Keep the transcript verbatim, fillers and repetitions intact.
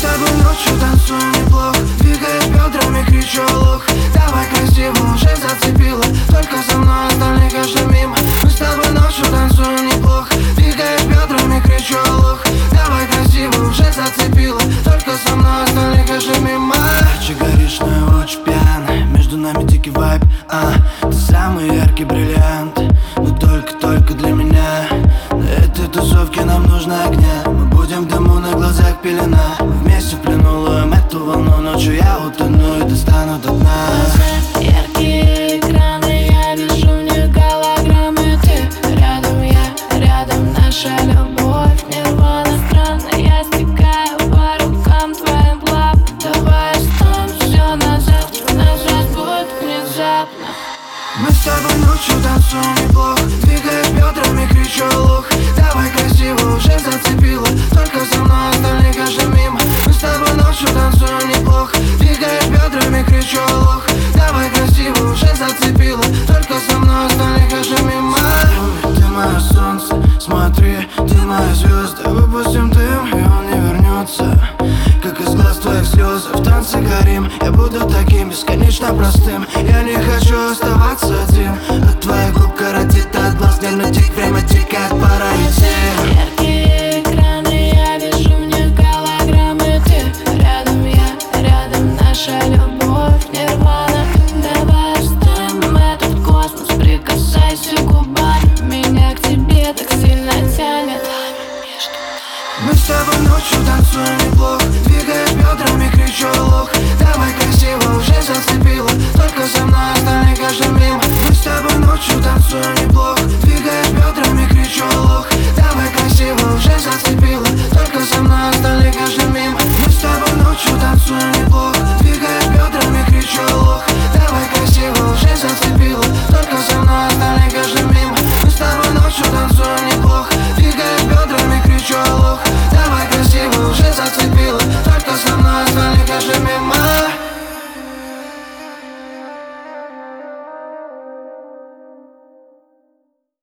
с тобой ночью танцуем неплохо, двигаешь бедрами, кричу лох. Давай красиво, уже зацепила, только со мной остальных конечно мимо. Мы с тобой ночью танцуем неплохо, двигаешь бедрами, кричу лох. Давай красиво, уже зацепила, только со мной остальных конечно мимо. Ярче горишь, но я очень пьян, между нами дикий вайб, а ты самый яркий бриллиант, но только-только для меня. На этой тусовке нам нужно огня, мы будем дыму на глазах пелена. Мы вместе в плену ловим эту волну, ночью я утону и достану до дна. Яркие экраны, я вижу в них голограммы. Ты рядом, я рядом, наша любовь нирвана. Странно, я стекаю по рукам твоим плав. Давай оставим все на завтра, нас разбудит внезапно. Мы с тобой ночью танцуем неплохо, двигаешь бедрами, кричу лох. Давай красиво, уже зацепила, только со мной остальных конечно мимо. Мы с тобой ночью танцуем неплохо, двигаешь бедрами, кричу лох. Давай красиво, уже зацепила, только со мной остальных конечно мимо. Ты мое солнце, смотри, ты моя звезда. Выпустим дым, и он не вернется, как из глаз твоих слезы. В танце горим, я буду таким бесконечно простым. Я не хочу оставаться один, от твоих губ коротит, от глаз нервный тик. Время тикает, пора идти. Яркие экраны, я вижу в них голограммы. Ты рядом, я рядом, наша любовь нирвана. Давай оставим этот космос, прикасайся губами. Меня к тебе так сильно тянет. Мы с тобой ночью танцуем неплохо, двигаешь бедрами, кричу лох. Давай красиво, уже зацепила, только со мной остальных конечно мимо. Мы с тобой ночью танцуем неплохо.